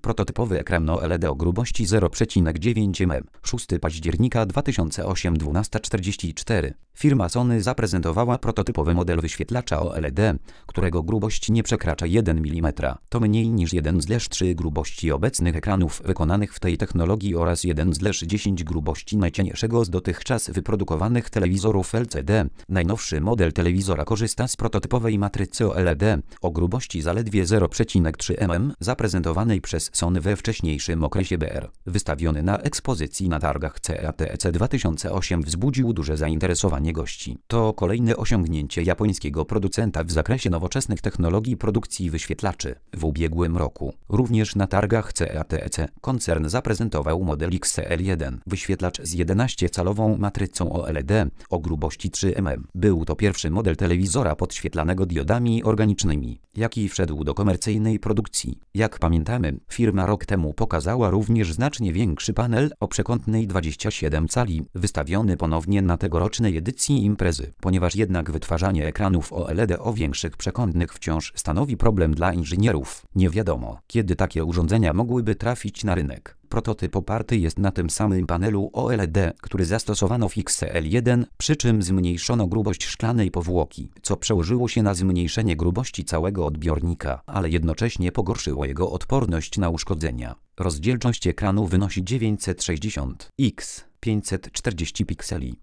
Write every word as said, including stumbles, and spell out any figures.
Prototypowy ekran O L E D o grubości zero przecinek dziewięć milimetrów. szóstego października dwa tysiące ósmego, dwunasta czterdzieści cztery. Firma Sony zaprezentowała prototypowy model wyświetlacza O L E D, którego grubość nie przekracza jeden milimetr. To mniej niż jeden przez trzy grubości obecnych ekranów wykonanych w tej technologii oraz jeden przez dziesięć grubości najcieńszego z dotychczas wyprodukowanych telewizorów L C D. Najnowszy model telewizora korzysta z prototypowej matrycy O L E D o grubości zaledwie zero przecinek trzy milimetra, zaprezentowanej przez Sony we wcześniejszym okresie B R. Wystawiony na ekspozycji na targach C E A T dwa tysiące osiem wzbudził duże zainteresowanie gości. To kolejne osiągnięcie japońskiego producenta w zakresie nowoczesnych technologii produkcji wyświetlaczy. W ubiegłym roku, również na targach C E A T koncern zaprezentował model X C L jeden, wyświetlacz z jedenastocalową matrycą O L E D o grubości trzy milimetry. Był to pierwszy model telewizora podświetlanego diodami organicznymi, jaki wszedł do komercyjnej produkcji. Jak pamiętamy, firma rok temu pokazała również znacznie większy panel o przekątnej dwudziestu siedmiu cali, wystawiony ponownie na tegorocznej edycji imprezy. Ponieważ jednak wytwarzanie ekranów O L E D o większych przekątnych wciąż stanowi problem dla inżynierów, nie wiadomo, kiedy takie urządzenia mogłyby trafić na rynek. Prototyp oparty jest na tym samym panelu O L E D, który zastosowano w X C L jeden, przy czym zmniejszono grubość szklanej powłoki, co przełożyło się na zmniejszenie grubości całego odbiornika, ale jednocześnie pogorszyło jego odporność na uszkodzenia. Rozdzielczość ekranu wynosi dziewięćset sześćdziesiąt na pięćset czterdzieści pikseli.